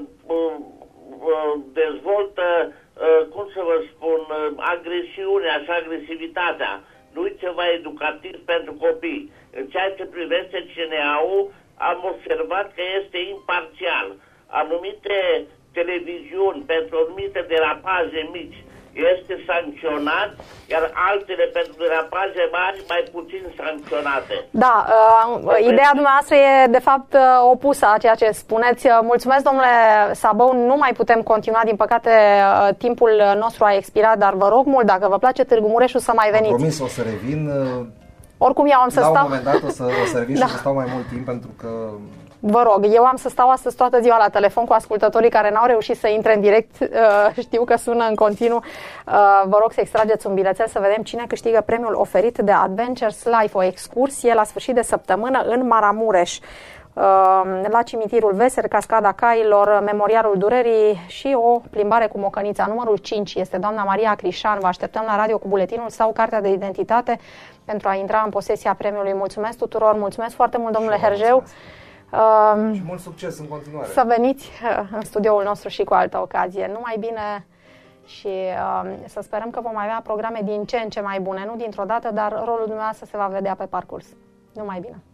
dezvoltă, cum să vă spun, agresiunea și agresivitatea. Nu e ceva educativ pentru copii. În ceea ce privește C N A-ul, am observat că este imparțial. Anumite televiziuni pentru anumite derapaje mici este sancționat, iar altele pentru derapaje mari mai puțin sancționate. Da, uh, ideea dumneavoastră e de fapt opusă a ceea ce spuneți. Mulțumesc, domnule Sabău, nu mai putem continua, din păcate timpul nostru a expirat, dar vă rog mult, dacă vă place Târgu Mureșul, să mai veniți. Am promis, o să revin. Oricum eu am să la stau... La un moment dat o să, o să revin da. și să stau mai mult timp, pentru că... Vă rog, eu am să stau astăzi toată ziua la telefon cu ascultătorii care n-au reușit să intre în direct. Știu că sună în continuu. Vă rog să extrageți un bilețel să vedem cine câștigă premiul oferit de Adventures Life, o excursie la sfârșit de săptămână în Maramureș, la cimitirul Veser, Cascada Cailor, Memorialul Durerii și o plimbare cu mocănița. Numărul cinci este doamna Maria Crișan. Vă așteptăm la radio cu buletinul sau cartea de identitate pentru a intra în posesia premiului. Mulțumesc tuturor, mulțumesc foarte mult, domnule Herjeu. Uh, și mult succes în continuare. Să veniți uh, în studioul nostru și cu altă ocazie. Numai bine și uh, să sperăm că vom avea programe din ce în ce mai bune, nu dintr-o dată, dar rolul dumneavoastră se va vedea pe parcurs. Numai bine!